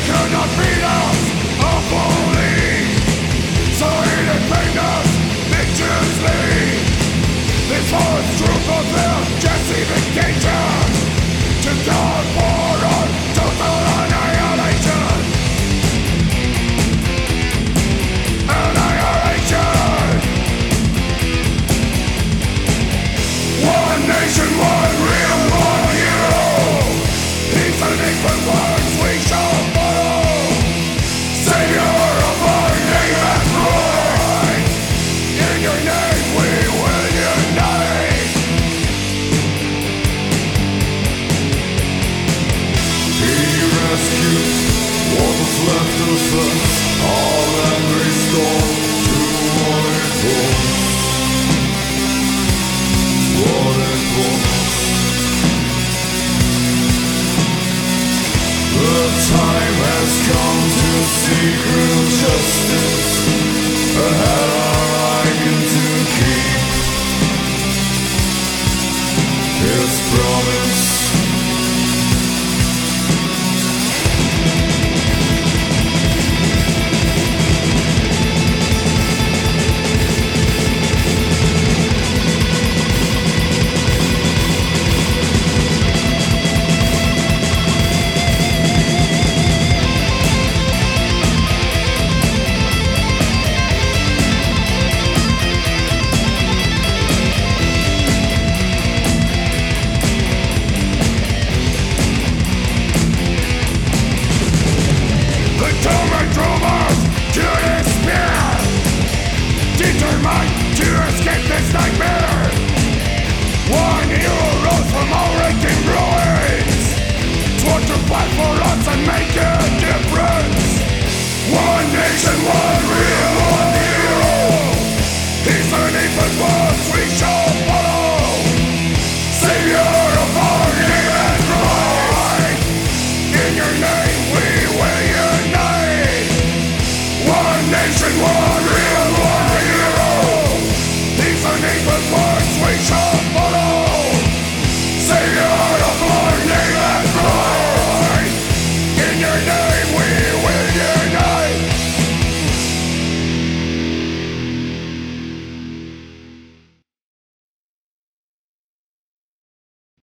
cannot beat us awfully, so independence viciously. This horse truth of their justification to God for our total annihilation. Annihilation. One nation, one real, one hero. These are the equal words we shall follow. Savior of our name and pride. In your name we will unite. He rescued what was left of us, all and restored to what it was. What it was. The time has come to seek real justice, a hat our icon to keep his promise. Determined to escape this nightmare, one hero rose from our aching ruins, swore to fight for us and make a difference. One nation, one real, one hero. He's the name but words we shall follow. Savior of our name and pride. In your name we will unite. One nation, one real, one hero. These are names but words we shall follow. Savior of our name and pride. In your name